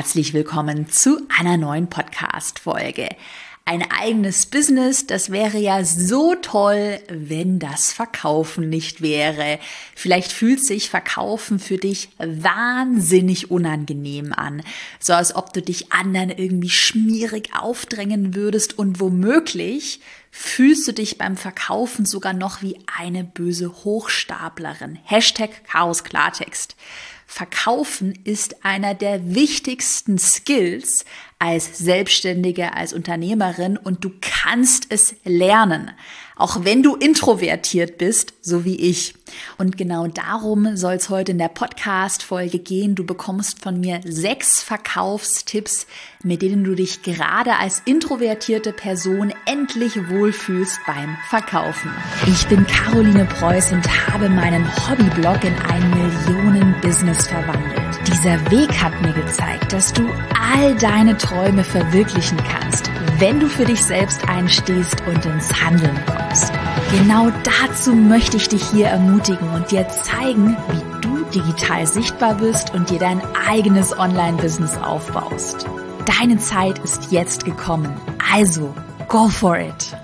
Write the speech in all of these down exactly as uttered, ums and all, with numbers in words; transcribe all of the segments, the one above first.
herzlich willkommen zu einer neuen Podcast-Folge. Ein eigenes Business, das wäre ja so toll, wenn das Verkaufen nicht wäre. Vielleicht fühlt sich Verkaufen für dich wahnsinnig unangenehm an. So als ob du dich anderen irgendwie schmierig aufdrängen würdest und womöglich fühlst du dich beim Verkaufen sogar noch wie eine böse Hochstaplerin. Hashtag Chaos Klartext. Verkaufen ist einer der wichtigsten Skills als Selbstständige, als Unternehmerin und du kannst es lernen, auch wenn du introvertiert bist, so wie ich. Und genau darum soll es heute in der Podcast-Folge gehen. Du bekommst von mir sechs Verkaufstipps, mit denen du dich gerade als introvertierte Person endlich wohlfühlst beim Verkaufen. Ich bin Caroline Preuß und habe meinen Hobbyblog in ein Millionen-Business verwandelt. Dieser Weg hat mir gezeigt, dass du all deine Träume verwirklichen kannst, wenn du für dich selbst einstehst und ins Handeln kommst. Genau dazu möchte ich dich hier ermutigen und dir zeigen, wie du digital sichtbar bist und dir dein eigenes Online-Business aufbaust. Deine Zeit ist jetzt gekommen, also go for it!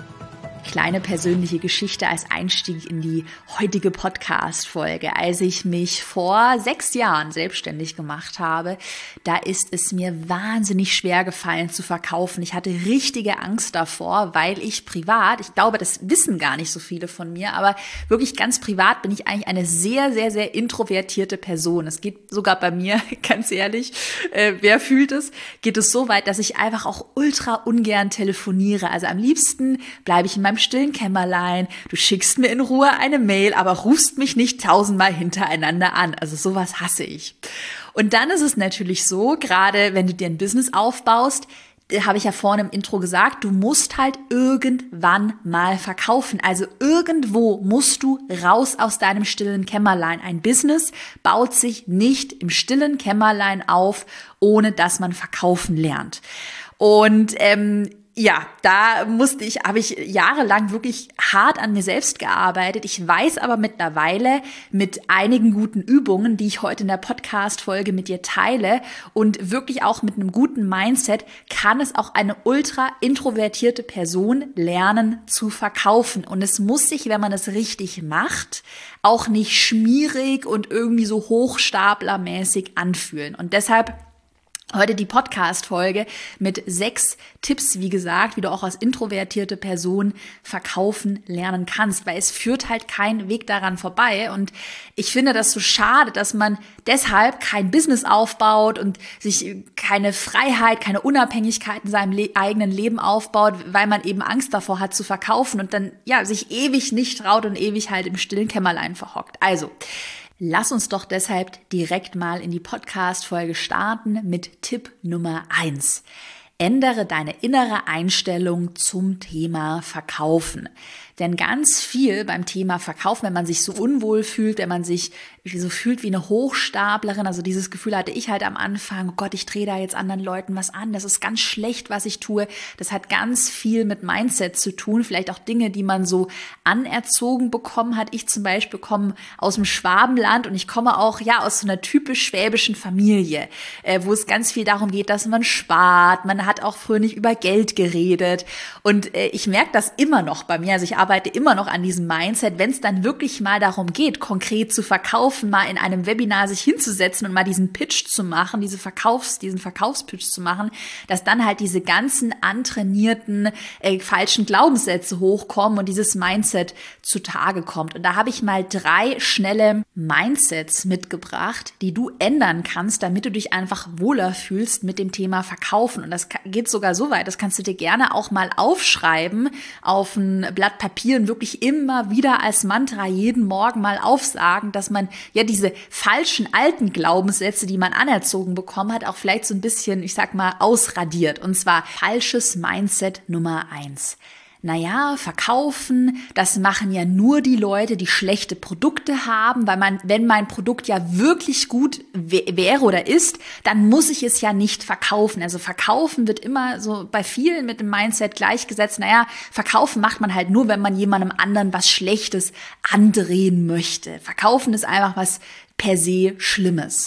Kleine persönliche Geschichte als Einstieg in die heutige Podcast-Folge. Als ich mich vor sechs Jahren selbstständig gemacht habe, da ist es mir wahnsinnig schwer gefallen zu verkaufen. Ich hatte richtige Angst davor, weil ich privat, ich glaube, das wissen gar nicht so viele von mir, aber wirklich ganz privat bin ich eigentlich eine sehr, sehr, sehr introvertierte Person. Es geht sogar bei mir, ganz ehrlich, äh, wer fühlt es, geht es so weit, dass ich einfach auch ultra ungern telefoniere. Also am liebsten bleibe ich in meinem stillen Kämmerlein, du schickst mir in Ruhe eine Mail, aber rufst mich nicht tausendmal hintereinander an. Also sowas hasse ich. Und dann ist es natürlich so, gerade wenn du dir ein Business aufbaust, habe ich ja vorne im Intro gesagt, du musst halt irgendwann mal verkaufen. Also irgendwo musst du raus aus deinem stillen Kämmerlein. Ein Business baut sich nicht im stillen Kämmerlein auf, ohne dass man verkaufen lernt. Und ähm, ja, da musste ich, habe ich jahrelang wirklich hart an mir selbst gearbeitet. Ich weiß aber mittlerweile mit einigen guten Übungen, die ich heute in der Podcast-Folge mit dir teile und wirklich auch mit einem guten Mindset, kann es auch eine ultra introvertierte Person lernen zu verkaufen. Und es muss sich, wenn man es richtig macht, auch nicht schmierig und irgendwie so hochstaplermäßig anfühlen. Und deshalb heute die Podcast-Folge mit sechs Tipps, wie gesagt, wie du auch als introvertierte Person verkaufen lernen kannst, weil es führt halt kein Weg daran vorbei und ich finde das so schade, dass man deshalb kein Business aufbaut und sich keine Freiheit, keine Unabhängigkeit in seinem le- eigenen Leben aufbaut, weil man eben Angst davor hat zu verkaufen und dann ja sich ewig nicht traut und ewig halt im stillen Kämmerlein verhockt. Also lass uns doch deshalb direkt mal in die Podcast-Folge starten mit Tipp Nummer eins. Ändere deine innere Einstellung zum Thema Verkaufen. Denn ganz viel beim Thema Verkaufen, wenn man sich so unwohl fühlt, wenn man sich so fühlt wie eine Hochstaplerin, also dieses Gefühl hatte ich halt am Anfang, oh Gott, ich drehe da jetzt anderen Leuten was an, das ist ganz schlecht, was ich tue. Das hat ganz viel mit Mindset zu tun, vielleicht auch Dinge, die man so anerzogen bekommen hat. Ich zum Beispiel komme aus dem Schwabenland und ich komme auch ja aus so einer typisch schwäbischen Familie, äh, wo es ganz viel darum geht, dass man spart, man hat auch früher nicht über Geld geredet und äh, ich merke das immer noch bei mir, also ich arbeite immer noch an diesem Mindset, wenn es dann wirklich mal darum geht, konkret zu verkaufen, mal in einem Webinar sich hinzusetzen und mal diesen Pitch zu machen, diese Verkaufs, diesen Verkaufspitch zu machen, dass dann halt diese ganzen antrainierten äh, falschen Glaubenssätze hochkommen und dieses Mindset zutage kommt. Und da habe ich mal drei schnelle Mindsets mitgebracht, die du ändern kannst, damit du dich einfach wohler fühlst mit dem Thema Verkaufen. Und das geht sogar so weit, das kannst du dir gerne auch mal aufschreiben auf ein Blatt Papier und wirklich immer wieder als Mantra jeden Morgen mal aufsagen, dass man ja diese falschen alten Glaubenssätze, die man anerzogen bekommen hat, auch vielleicht so ein bisschen, ich sag mal, ausradiert. Und zwar falsches Mindset Nummer eins. Naja, verkaufen, das machen ja nur die Leute, die schlechte Produkte haben, weil man, wenn mein Produkt ja wirklich gut w- wäre oder ist, dann muss ich es ja nicht verkaufen. Also verkaufen wird immer so bei vielen mit dem Mindset gleichgesetzt. Naja, verkaufen macht man halt nur, wenn man jemandem anderen was Schlechtes andrehen möchte. Verkaufen ist einfach was per se Schlimmes.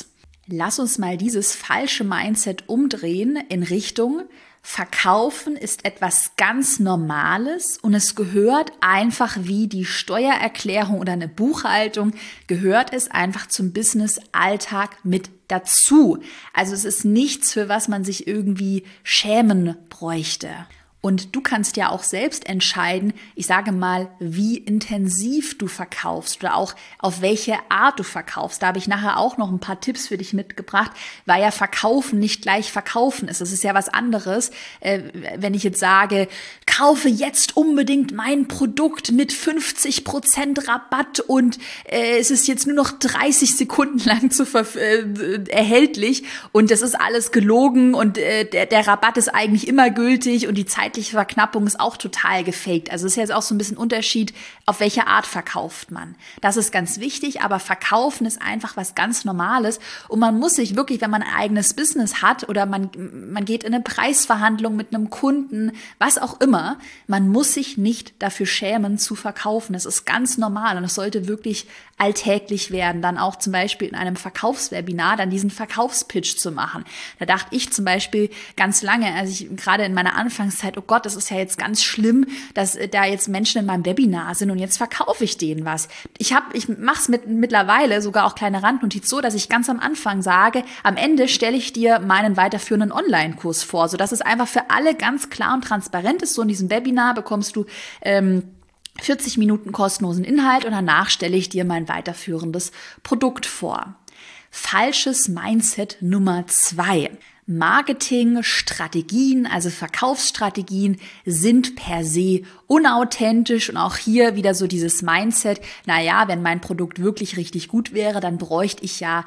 Lass uns mal dieses falsche Mindset umdrehen in Richtung: Verkaufen ist etwas ganz Normales und es gehört einfach wie die Steuererklärung oder eine Buchhaltung, gehört es einfach zum Business-Alltag mit dazu. Also es ist nichts, für was man sich irgendwie schämen bräuchte. Und du kannst ja auch selbst entscheiden, ich sage mal, wie intensiv du verkaufst oder auch auf welche Art du verkaufst. Da habe ich nachher auch noch ein paar Tipps für dich mitgebracht, weil ja Verkaufen nicht gleich Verkaufen ist. Das ist ja was anderes, äh, wenn ich jetzt sage, kaufe jetzt unbedingt mein Produkt mit fünfzig Prozent Rabatt und äh, es ist jetzt nur noch dreißig Sekunden lang zu ver- äh, erhältlich und das ist alles gelogen und äh, der, der Rabatt ist eigentlich immer gültig und die Zeit Verknappung ist auch total gefaked. Also es ist jetzt auch so ein bisschen Unterschied, auf welche Art verkauft man. Das ist ganz wichtig, aber Verkaufen ist einfach was ganz Normales und man muss sich wirklich, wenn man ein eigenes Business hat oder man, man geht in eine Preisverhandlung mit einem Kunden, was auch immer, man muss sich nicht dafür schämen zu verkaufen. Das ist ganz normal und es sollte wirklich alltäglich werden, dann auch zum Beispiel in einem Verkaufswebinar dann diesen Verkaufspitch zu machen. Da dachte ich zum Beispiel ganz lange, als ich gerade in meiner Anfangszeit, oh Gott, das ist ja jetzt ganz schlimm, dass da jetzt Menschen in meinem Webinar sind und jetzt verkaufe ich denen was. Ich habe, ich mache es mit, mittlerweile sogar auch kleine Randnotiz so, dass ich ganz am Anfang sage, am Ende stelle ich dir meinen weiterführenden Online-Kurs vor, sodass es einfach für alle ganz klar und transparent ist. So in diesem Webinar bekommst du ähm, vierzig Minuten kostenlosen Inhalt und danach stelle ich dir mein weiterführendes Produkt vor. Falsches Mindset Nummer zwei. Marketingstrategien, also Verkaufsstrategien, sind per se unauthentisch und auch hier wieder so dieses Mindset, naja, wenn mein Produkt wirklich richtig gut wäre, dann bräuchte ich ja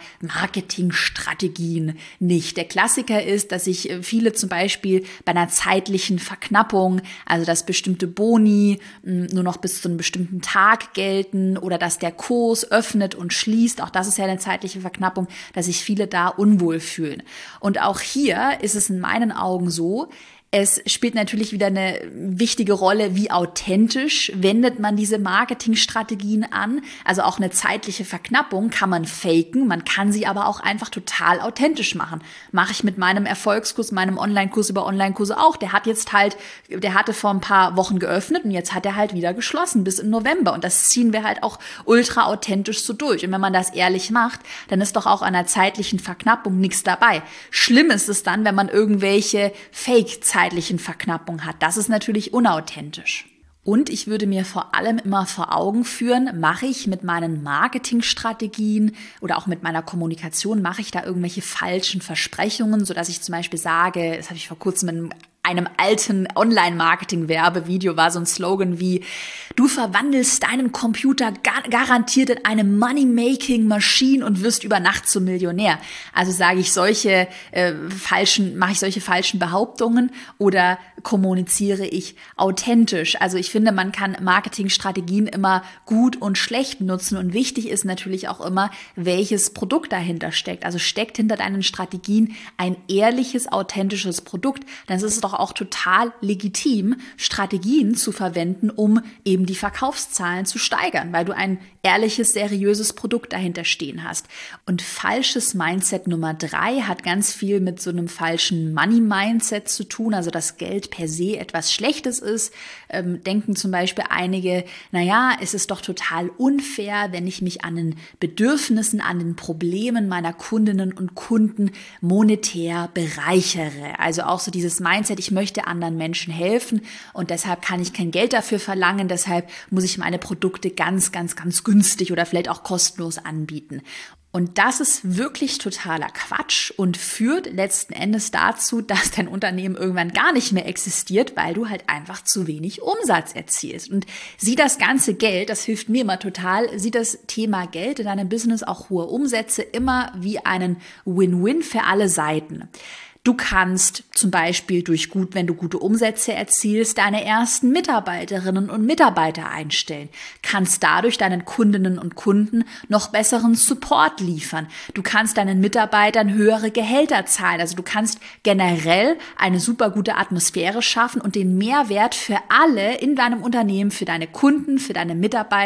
Marketingstrategien nicht. Der Klassiker ist, dass sich viele zum Beispiel bei einer zeitlichen Verknappung, also dass bestimmte Boni nur noch bis zu einem bestimmten Tag gelten oder dass der Kurs öffnet und schließt, auch das ist ja eine zeitliche Verknappung, dass sich viele da unwohl fühlen. Und auch hier ist es in meinen Augen so, es spielt natürlich wieder eine wichtige Rolle, wie authentisch wendet man diese Marketingstrategien an. Also auch eine zeitliche Verknappung kann man faken, man kann sie aber auch einfach total authentisch machen. Mache ich mit meinem Erfolgskurs, meinem Online-Kurs über Online-Kurse auch. Der hat jetzt halt, der hatte vor ein paar Wochen geöffnet und jetzt hat er halt wieder geschlossen bis im November. Und das ziehen wir halt auch ultra authentisch so durch. Und wenn man das ehrlich macht, dann ist doch auch an einer zeitlichen Verknappung nichts dabei. Schlimm ist es dann, wenn man irgendwelche Fake-Zeitlichen zeitlichen Verknappung hat. Das ist natürlich unauthentisch. Und ich würde mir vor allem immer vor Augen führen, mache ich mit meinen Marketingstrategien oder auch mit meiner Kommunikation, mache ich da irgendwelche falschen Versprechungen, sodass ich zum Beispiel sage, das habe ich vor kurzem in einem alten Online-Marketing-Werbevideo war so ein Slogan wie: Du verwandelst deinen Computer gar- garantiert in eine Money-Making-Machine und wirst über Nacht zum Millionär. Also sage ich solche äh, falschen, mache ich solche falschen Behauptungen oder kommuniziere ich authentisch? Also ich finde, man kann Marketingstrategien immer gut und schlecht nutzen und wichtig ist natürlich auch immer, welches Produkt dahinter steckt. Also steckt hinter deinen Strategien ein ehrliches, authentisches Produkt, dann ist es doch auch total legitim, Strategien zu verwenden, um eben die Verkaufszahlen zu steigern, weil du ein ehrliches, seriöses Produkt dahinter stehen hast. Und falsches Mindset Nummer drei hat ganz viel mit so einem falschen Money-Mindset zu tun, also dass Geld per se etwas Schlechtes ist. Ähm, denken zum Beispiel einige, naja, es ist doch total unfair, wenn ich mich an den Bedürfnissen, an den Problemen meiner Kundinnen und Kunden monetär bereichere. Also auch so dieses Mindset, ich möchte anderen Menschen helfen und deshalb kann ich kein Geld dafür verlangen, deshalb muss ich meine Produkte ganz, ganz, ganz günstig oder vielleicht auch kostenlos anbieten. Und das ist wirklich totaler Quatsch und führt letzten Endes dazu, dass dein Unternehmen irgendwann gar nicht mehr existiert, weil du halt einfach zu wenig Umsatz erzielst. Und sieh das ganze Geld, das hilft mir immer total, sieh das Thema Geld in deinem Business, auch hohe Umsätze, immer wie einen Win-Win für alle Seiten. Du kannst zum Beispiel durch gut, wenn du gute Umsätze erzielst, deine ersten Mitarbeiterinnen und Mitarbeiter einstellen, kannst dadurch deinen Kundinnen und Kunden noch besseren Support liefern. Du kannst deinen Mitarbeitern höhere Gehälter zahlen. Also du kannst generell eine super gute Atmosphäre schaffen und den Mehrwert für alle in deinem Unternehmen, für deine Kunden, für deine Mitarbeiter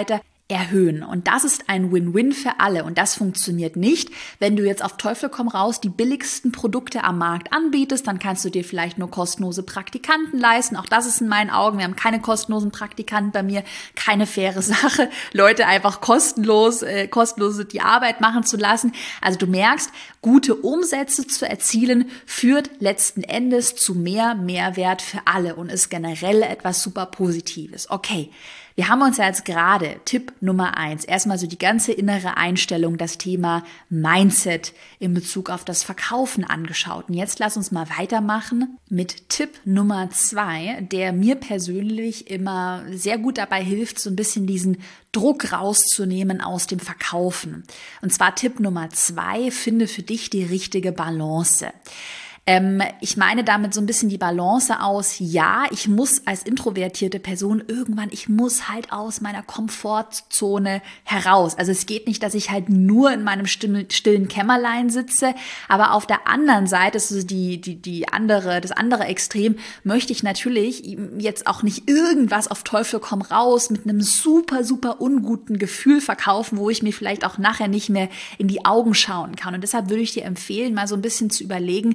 erhöhen. Und das ist ein Win-Win für alle. Und das funktioniert nicht, wenn du jetzt auf Teufel komm raus die billigsten Produkte am Markt anbietest, dann kannst du dir vielleicht nur kostenlose Praktikanten leisten. Auch das ist in meinen Augen, wir haben keine kostenlosen Praktikanten bei mir, keine faire Sache, Leute einfach kostenlos, äh, kostenlos die Arbeit machen zu lassen. Also du merkst, gute Umsätze zu erzielen, führt letzten Endes zu mehr Mehrwert für alle und ist generell etwas super Positives. Okay. Wir haben uns ja jetzt gerade Tipp Nummer eins, erstmal so die ganze innere Einstellung, das Thema Mindset in Bezug auf das Verkaufen angeschaut. Und jetzt lass uns mal weitermachen mit Tipp Nummer zwei, der mir persönlich immer sehr gut dabei hilft, so ein bisschen diesen Druck rauszunehmen aus dem Verkaufen. Und zwar Tipp Nummer zwei, finde für dich die richtige Balance. Ähm, ich meine damit so ein bisschen die Balance aus, ja, ich muss als introvertierte Person irgendwann, ich muss halt aus meiner Komfortzone heraus. Also es geht nicht, dass ich halt nur in meinem stillen Kämmerlein sitze, aber auf der anderen Seite, das ist die, die, die andere, das andere Extrem, möchte ich natürlich jetzt auch nicht irgendwas auf Teufel komm raus mit einem super, super unguten Gefühl verkaufen, wo ich mir vielleicht auch nachher nicht mehr in die Augen schauen kann. Und deshalb würde ich dir empfehlen, mal so ein bisschen zu überlegen,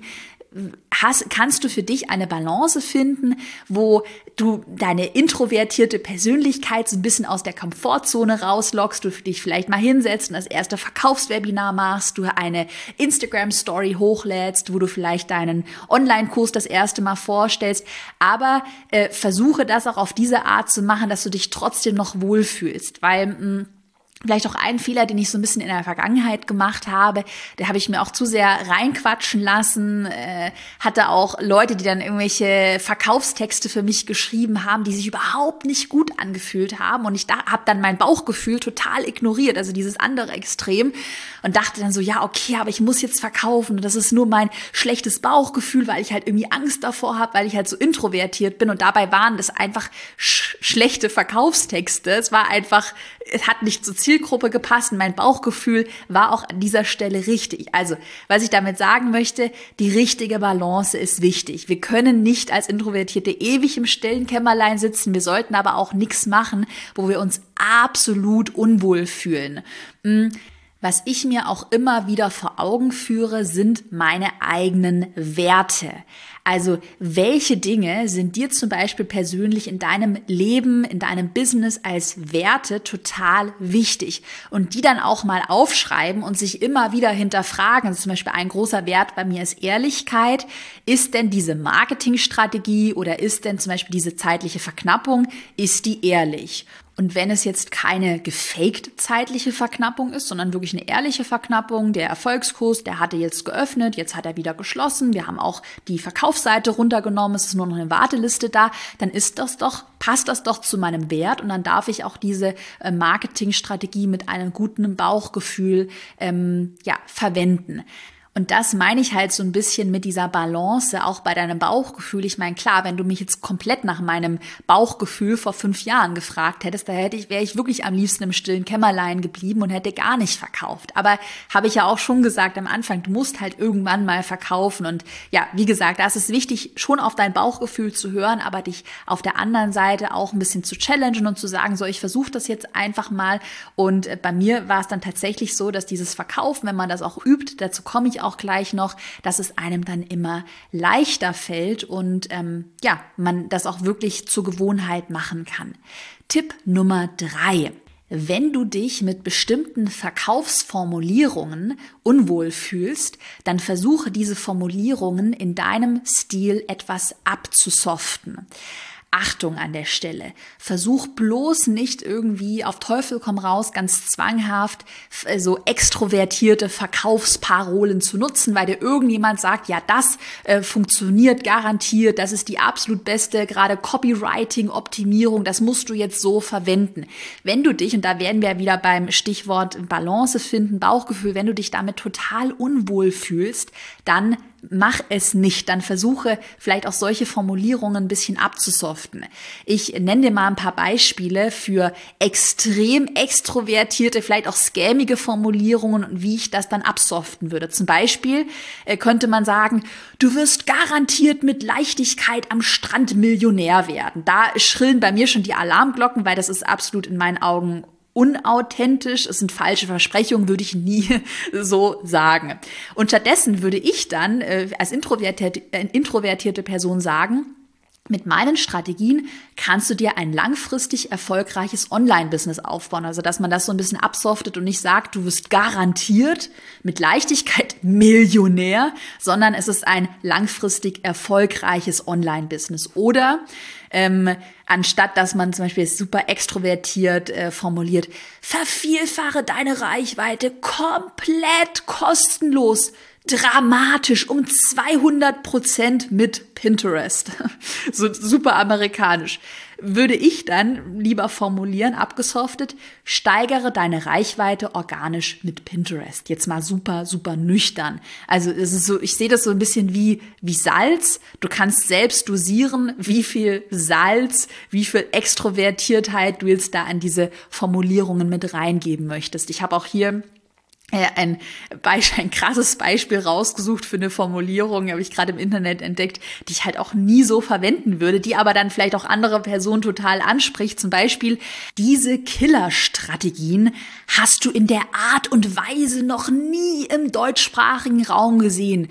Hast, kannst du für dich eine Balance finden, wo du deine introvertierte Persönlichkeit so ein bisschen aus der Komfortzone rauslockst, du dich vielleicht mal hinsetzt und das erste Verkaufswebinar machst, du eine Instagram-Story hochlädst, wo du vielleicht deinen Online-Kurs das erste Mal vorstellst, aber äh, versuche das auch auf diese Art zu machen, dass du dich trotzdem noch wohlfühlst, weil mh, vielleicht auch ein Fehler, den ich so ein bisschen in der Vergangenheit gemacht habe, da habe ich mir auch zu sehr reinquatschen lassen, äh, hatte auch Leute, die dann irgendwelche Verkaufstexte für mich geschrieben haben, die sich überhaupt nicht gut angefühlt haben und ich da, habe dann mein Bauchgefühl total ignoriert, also dieses andere Extrem und dachte dann so, ja okay, aber ich muss jetzt verkaufen und das ist nur mein schlechtes Bauchgefühl, weil ich halt irgendwie Angst davor habe, weil ich halt so introvertiert bin und dabei waren das einfach sch- schlechte Verkaufstexte, es war einfach, es hat nicht zur Zielgruppe gepasst und mein Bauchgefühl war auch an dieser Stelle richtig. Also, was ich damit sagen möchte, die richtige Balance ist wichtig. Wir können nicht als Introvertierte ewig im stillen Kämmerlein sitzen, wir sollten aber auch nichts machen, wo wir uns absolut unwohl fühlen. Was ich mir auch immer wieder vor Augen führe, sind meine eigenen Werte. Also welche Dinge sind dir zum Beispiel persönlich in deinem Leben, in deinem Business als Werte total wichtig und die dann auch mal aufschreiben und sich immer wieder hinterfragen. Also zum Beispiel ein großer Wert bei mir ist Ehrlichkeit. Ist denn diese Marketingstrategie oder ist denn zum Beispiel diese zeitliche Verknappung, ist die ehrlich? Und wenn es jetzt keine gefaked zeitliche Verknappung ist, sondern wirklich eine ehrliche Verknappung, der Erfolgskurs, der hatte jetzt geöffnet, jetzt hat er wieder geschlossen, wir haben auch die Verkaufsseite runtergenommen, es ist nur noch eine Warteliste da, dann ist das doch, passt das doch zu meinem Wert und dann darf ich auch diese äh, Marketingstrategie mit einem guten Bauchgefühl ähm, ja, verwenden. Und das meine ich halt so ein bisschen mit dieser Balance, auch bei deinem Bauchgefühl. Ich meine, klar, wenn du mich jetzt komplett nach meinem Bauchgefühl vor fünf Jahren gefragt hättest, da hätte ich, wäre ich wirklich am liebsten im stillen Kämmerlein geblieben und hätte gar nicht verkauft. Aber habe ich ja auch schon gesagt am Anfang, du musst halt irgendwann mal verkaufen. Und ja, wie gesagt, da ist es wichtig, schon auf dein Bauchgefühl zu hören, aber dich auf der anderen Seite auch ein bisschen zu challengen und zu sagen, so, ich versuche das jetzt einfach mal. Und bei mir war es dann tatsächlich so, dass dieses Verkaufen, wenn man das auch übt, dazu komme ich auch auch gleich noch, dass es einem dann immer leichter fällt und ähm, ja, man das auch wirklich zur Gewohnheit machen kann. Tipp Nummer drei. Wenn du dich mit bestimmten Verkaufsformulierungen unwohl fühlst, dann versuche diese Formulierungen in deinem Stil etwas abzusoften. Achtung an der Stelle. Versuch bloß nicht irgendwie auf Teufel komm raus ganz zwanghaft so extrovertierte Verkaufsparolen zu nutzen, weil dir irgendjemand sagt, ja, das äh, funktioniert garantiert, das ist die absolut beste, gerade Copywriting-Optimierung, das musst du jetzt so verwenden. Wenn du dich, und da werden wir wieder beim Stichwort Balance finden, Bauchgefühl, wenn du dich damit total unwohl fühlst, dann mach es nicht, dann versuche vielleicht auch solche Formulierungen ein bisschen abzusoften. Ich nenne dir mal ein paar Beispiele für extrem extrovertierte, vielleicht auch scammige Formulierungen und wie ich das dann absoften würde. Zum Beispiel äh, könnte man sagen, du wirst garantiert mit Leichtigkeit am Strand Millionär werden. Da schrillen bei mir schon die Alarmglocken, weil das ist absolut in meinen Augen unauthentisch, es sind falsche Versprechungen, würde ich nie so sagen. Und stattdessen würde ich dann äh, als introvertierte, äh, introvertierte Person sagen, mit meinen Strategien kannst du dir ein langfristig erfolgreiches Online-Business aufbauen. Also, dass man das so ein bisschen absoftet und nicht sagt, du wirst garantiert mit Leichtigkeit Millionär, sondern es ist ein langfristig erfolgreiches Online-Business. Oder ähm, anstatt, dass man zum Beispiel super extrovertiert äh, formuliert, vervielfache deine Reichweite komplett kostenlos, dramatisch um zweihundert Prozent mit Pinterest. So super amerikanisch. Würde ich dann lieber formulieren, abgesoftet, steigere deine Reichweite organisch mit Pinterest. Jetzt mal super, super nüchtern. Also es ist so, ich sehe das so ein bisschen wie, wie Salz. Du kannst selbst dosieren, wie viel Salz, wie viel Extrovertiertheit du jetzt da an diese Formulierungen mit reingeben möchtest. Ich habe auch hier Ein, Beispiel, ein krasses Beispiel rausgesucht für eine Formulierung, habe ich gerade im Internet entdeckt, die ich halt auch nie so verwenden würde, die aber dann vielleicht auch andere Personen total anspricht. Zum Beispiel, diese Killerstrategien hast du in der Art und Weise noch nie im deutschsprachigen Raum gesehen.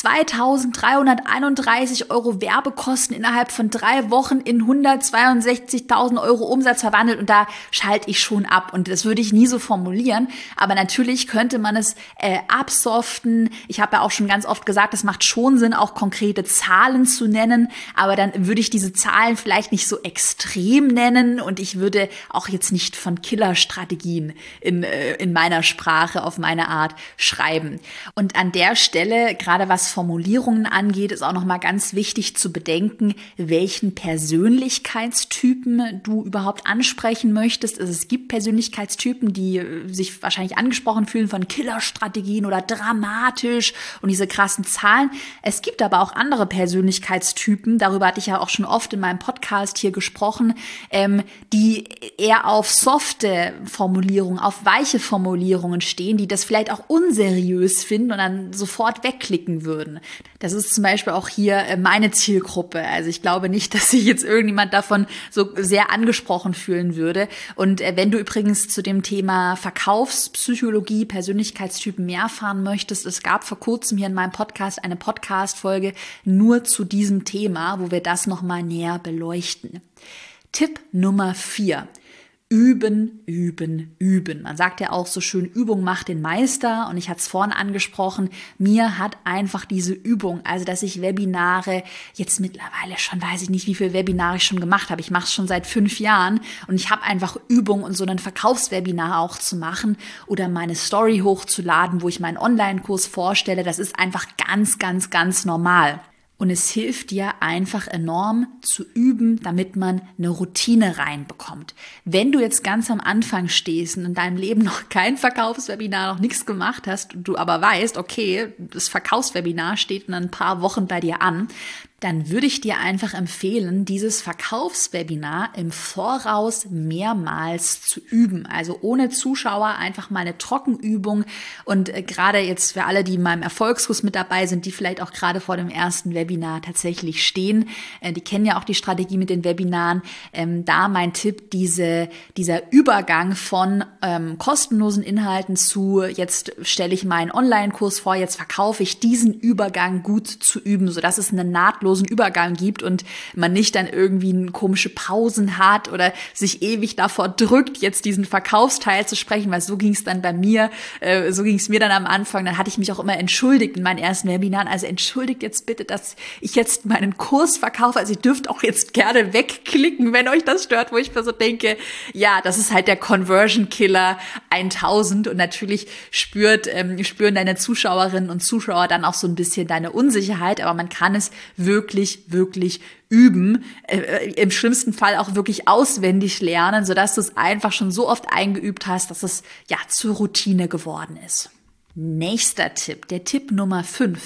zweitausenddreihunderteinunddreißig Euro Werbekosten innerhalb von drei Wochen in hundertzweiundsechzigtausend Euro Umsatz verwandelt, und da schalte ich schon ab. Und das würde ich nie so formulieren, aber natürlich könnte könnte man es äh, absoften. Ich habe ja auch schon ganz oft gesagt, es macht schon Sinn, auch konkrete Zahlen zu nennen, aber dann würde ich diese Zahlen vielleicht nicht so extrem nennen, und ich würde auch jetzt nicht von Killerstrategien in, äh, in meiner Sprache auf meine Art schreiben. Und an der Stelle, gerade was Formulierungen angeht, ist auch nochmal ganz wichtig zu bedenken, welchen Persönlichkeitstypen du überhaupt ansprechen möchtest. Also es gibt Persönlichkeitstypen, die äh, sich wahrscheinlich angesprochen fühlen von Killerstrategien oder dramatisch und diese krassen Zahlen. Es gibt aber auch andere Persönlichkeitstypen, darüber hatte ich ja auch schon oft in meinem Podcast hier gesprochen, ähm, die eher auf softe Formulierungen, auf weiche Formulierungen stehen, die das vielleicht auch unseriös finden und dann sofort wegklicken würden. Das ist zum Beispiel auch hier meine Zielgruppe. Also ich glaube nicht, dass sich jetzt irgendjemand davon so sehr angesprochen fühlen würde. Und wenn du übrigens zu dem Thema Verkaufspsychologie, Persönlichkeitstypen mehr erfahren möchtest, es gab vor kurzem hier in meinem Podcast eine Podcast-Folge nur zu diesem Thema, wo wir das nochmal näher beleuchten. Tipp Nummer vier. Üben, üben, üben. Man sagt ja auch so schön, Übung macht den Meister, und ich hatte es vorhin angesprochen, mir hat einfach diese Übung, also dass ich Webinare jetzt mittlerweile schon, weiß ich nicht, wie viele Webinare ich schon gemacht habe, ich mache es schon seit fünf Jahren und ich habe einfach Übung, und so ein Verkaufswebinar auch zu machen oder meine Story hochzuladen, wo ich meinen Online-Kurs vorstelle, das ist einfach ganz, ganz, ganz normal. Und es hilft dir einfach enorm zu üben, damit man eine Routine reinbekommt. Wenn du jetzt ganz am Anfang stehst und in deinem Leben noch kein Verkaufswebinar, noch nichts gemacht hast, du aber weißt, okay, das Verkaufswebinar steht in ein paar Wochen bei dir an, dann würde ich dir einfach empfehlen, dieses Verkaufswebinar im Voraus mehrmals zu üben. Also ohne Zuschauer, einfach mal eine Trockenübung. Und äh, gerade jetzt für alle, die in meinem Erfolgskurs mit dabei sind, die vielleicht auch gerade vor dem ersten Webinar tatsächlich stehen, äh, die kennen ja auch die Strategie mit den Webinaren. Ähm, da mein Tipp, diese, dieser Übergang von ähm, kostenlosen Inhalten zu, jetzt stelle ich meinen Online-Kurs vor, jetzt verkaufe ich, diesen Übergang gut zu üben, sodass es eine nahtlose Übergang gibt und man nicht dann irgendwie komische Pausen hat oder sich ewig davor drückt, jetzt diesen Verkaufsteil zu sprechen, weil so ging es dann bei mir, äh, so ging es mir dann am Anfang. Dann hatte ich mich auch immer entschuldigt in meinen ersten Webinaren. Also entschuldigt jetzt bitte, dass ich jetzt meinen Kurs verkaufe. Also ihr dürft auch jetzt gerne wegklicken, wenn euch das stört, wo ich mir so denke, ja, das ist halt der Conversion Killer tausend, und natürlich spürt, ähm, spüren deine Zuschauerinnen und Zuschauer dann auch so ein bisschen deine Unsicherheit, aber man kann es wirklich wirklich, wirklich üben, äh, im schlimmsten Fall auch wirklich auswendig lernen, sodass du es einfach schon so oft eingeübt hast, dass es ja zur Routine geworden ist. Nächster Tipp, der Tipp Nummer fünf.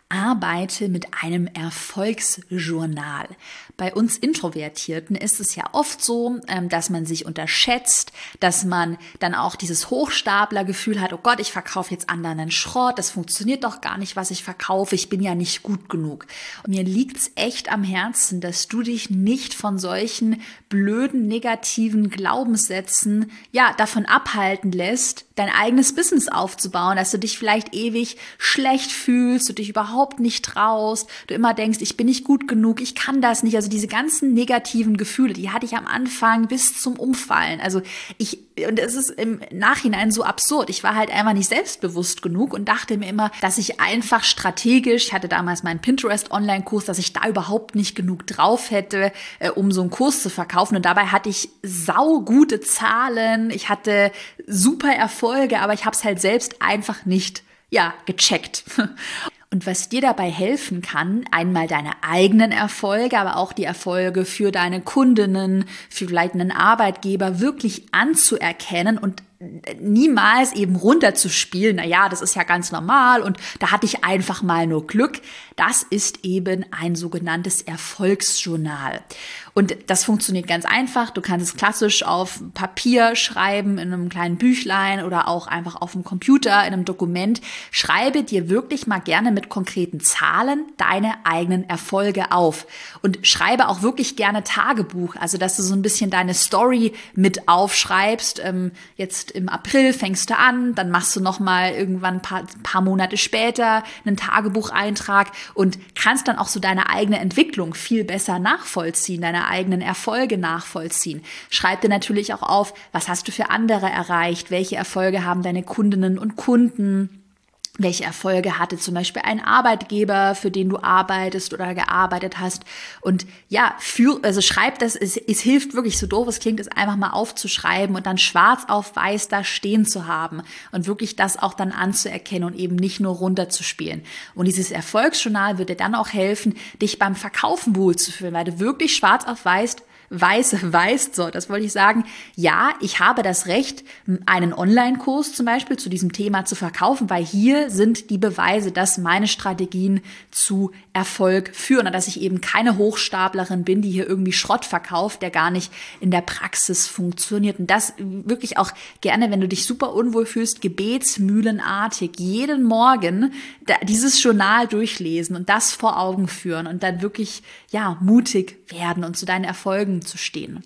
Arbeite mit einem Erfolgsjournal. Bei uns Introvertierten ist es ja oft so, dass man sich unterschätzt, dass man dann auch dieses Hochstaplergefühl hat, oh Gott, ich verkaufe jetzt anderen einen Schrott, das funktioniert doch gar nicht, was ich verkaufe, ich bin ja nicht gut genug. Und mir liegt es echt am Herzen, dass du dich nicht von solchen blöden, negativen Glaubenssätzen, ja, davon abhalten lässt, dein eigenes Business aufzubauen, dass du dich vielleicht ewig schlecht fühlst, du dich überhaupt nicht traust, du immer denkst, ich bin nicht gut genug, ich kann das nicht. Also diese ganzen negativen Gefühle, die hatte ich am Anfang bis zum Umfallen. Also ich, und es ist im Nachhinein so absurd. Ich war halt einfach nicht selbstbewusst genug und dachte mir immer, dass ich einfach strategisch, ich hatte damals meinen Pinterest-Online-Kurs, dass ich da überhaupt nicht genug drauf hätte, äh, um so einen Kurs zu verkaufen. Und dabei hatte ich saugute Zahlen, ich hatte super Erfolge, aber ich habe es halt selbst einfach nicht, ja, gecheckt. Und was dir dabei helfen kann, einmal deine eigenen Erfolge, aber auch die Erfolge für deine Kundinnen, für vielleicht einen Arbeitgeber wirklich anzuerkennen und niemals eben runterzuspielen, na ja, das ist ja ganz normal und da hatte ich einfach mal nur Glück. Das ist eben ein sogenanntes Erfolgsjournal. Und das funktioniert ganz einfach. Du kannst es klassisch auf Papier schreiben, in einem kleinen Büchlein oder auch einfach auf dem Computer, in einem Dokument. Schreibe dir wirklich mal gerne mit konkreten Zahlen deine eigenen Erfolge auf. Und schreibe auch wirklich gerne Tagebuch, also dass du so ein bisschen deine Story mit aufschreibst. Ähm, jetzt im April fängst du an, dann machst du nochmal irgendwann ein paar, ein paar Monate später einen Tagebucheintrag und kannst dann auch so deine eigene Entwicklung viel besser nachvollziehen, deine eigenen Erfolge nachvollziehen. Schreib dir natürlich auch auf, was hast du für andere erreicht, welche Erfolge haben deine Kundinnen und Kunden, welche Erfolge hatte zum Beispiel ein Arbeitgeber, für den du arbeitest oder gearbeitet hast. Und ja, für, also schreib das, es, es hilft wirklich, so doof es klingt, es einfach mal aufzuschreiben und dann schwarz auf weiß da stehen zu haben und wirklich das auch dann anzuerkennen und eben nicht nur runterzuspielen. Und dieses Erfolgsjournal wird dir dann auch helfen, dich beim Verkaufen wohlzufühlen, weil du wirklich schwarz auf weiß Weiß, weißt, so, das wollte ich sagen, ja, ich habe das Recht, einen Online-Kurs zum Beispiel zu diesem Thema zu verkaufen, weil hier sind die Beweise, dass meine Strategien zu Erfolg führen und dass ich eben keine Hochstaplerin bin, die hier irgendwie Schrott verkauft, der gar nicht in der Praxis funktioniert. Und das wirklich auch gerne, wenn du dich super unwohl fühlst, gebetsmühlenartig jeden Morgen dieses Journal durchlesen und das vor Augen führen und dann wirklich, ja, mutig werden und zu deinen Erfolgen zu stehen.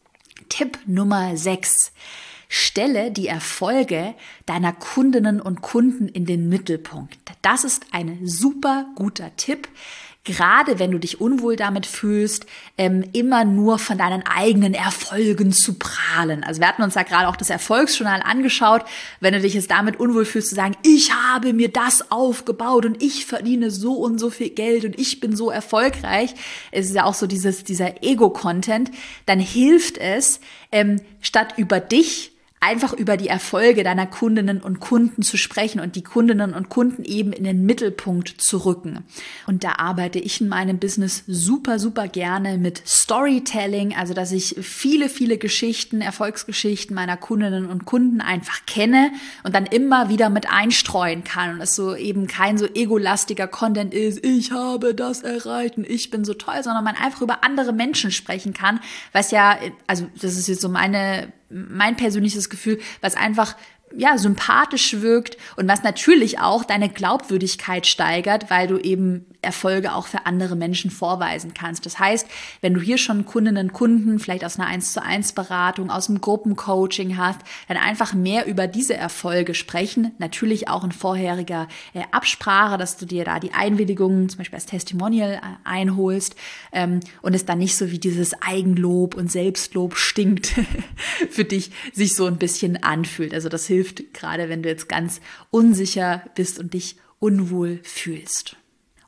Tipp Nummer sechs. Stelle die Erfolge deiner Kundinnen und Kunden in den Mittelpunkt. Das ist ein super guter Tipp. Gerade wenn du dich unwohl damit fühlst, ähm, immer nur von deinen eigenen Erfolgen zu prahlen. Also wir hatten uns ja gerade auch das Erfolgsjournal angeschaut. Wenn du dich jetzt damit unwohl fühlst, zu sagen, ich habe mir das aufgebaut und ich verdiene so und so viel Geld und ich bin so erfolgreich. Es ist ja auch so dieses, dieser Ego-Content. Dann hilft es, ähm, statt über dich einfach über die Erfolge deiner Kundinnen und Kunden zu sprechen und die Kundinnen und Kunden eben in den Mittelpunkt zu rücken. Und da arbeite ich in meinem Business super, super gerne mit Storytelling, also dass ich viele, viele Geschichten, Erfolgsgeschichten meiner Kundinnen und Kunden einfach kenne und dann immer wieder mit einstreuen kann und es so eben kein so egolastiger Content ist, ich habe das erreicht und ich bin so toll, sondern man einfach über andere Menschen sprechen kann, was ja, also das ist jetzt so meine mein persönliches Gefühl, was einfach ja sympathisch wirkt und was natürlich auch deine Glaubwürdigkeit steigert, weil du eben Erfolge auch für andere Menschen vorweisen kannst. Das heißt, wenn du hier schon Kundinnen und Kunden vielleicht aus einer eins zu eins Beratung, aus dem Gruppencoaching hast, dann einfach mehr über diese Erfolge sprechen. Natürlich auch in vorheriger äh, Absprache, dass du dir da die Einwilligungen zum Beispiel als Testimonial äh, einholst ähm, und es dann nicht so wie dieses Eigenlob und Selbstlob stinkt für dich sich so ein bisschen anfühlt. Also das hilft gerade, wenn du jetzt ganz unsicher bist und dich unwohl fühlst.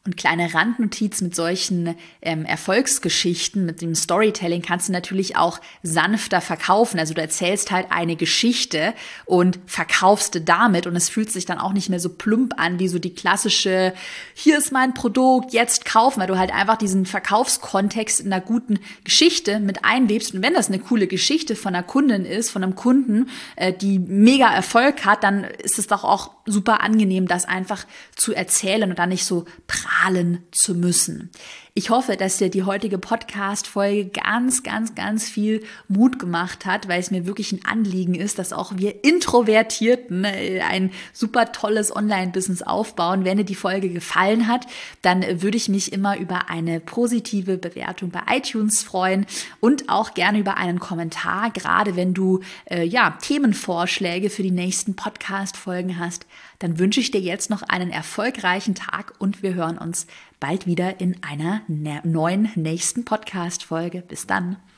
Und kleine Randnotiz: mit solchen ähm, Erfolgsgeschichten, mit dem Storytelling kannst du natürlich auch sanfter verkaufen. Also du erzählst halt eine Geschichte und verkaufst damit und es fühlt sich dann auch nicht mehr so plump an wie so die klassische, hier ist mein Produkt, jetzt kaufen, weil du halt einfach diesen Verkaufskontext in einer guten Geschichte mit einwebst. Und wenn das eine coole Geschichte von einer Kundin ist, von einem Kunden, äh, die mega Erfolg hat, dann ist es doch auch super angenehm, das einfach zu erzählen und dann nicht so prahlen zu müssen. Ich hoffe, dass dir die heutige Podcast-Folge ganz, ganz, ganz viel Mut gemacht hat, weil es mir wirklich ein Anliegen ist, dass auch wir Introvertierten ein super tolles Online-Business aufbauen. Wenn dir die Folge gefallen hat, dann würde ich mich immer über eine positive Bewertung bei iTunes freuen und auch gerne über einen Kommentar, gerade wenn du äh, ja Themenvorschläge für die nächsten Podcast-Folgen hast. Dann wünsche ich dir jetzt noch einen erfolgreichen Tag und wir hören uns bald wieder in einer neuen nächsten Podcast-Folge. Bis dann.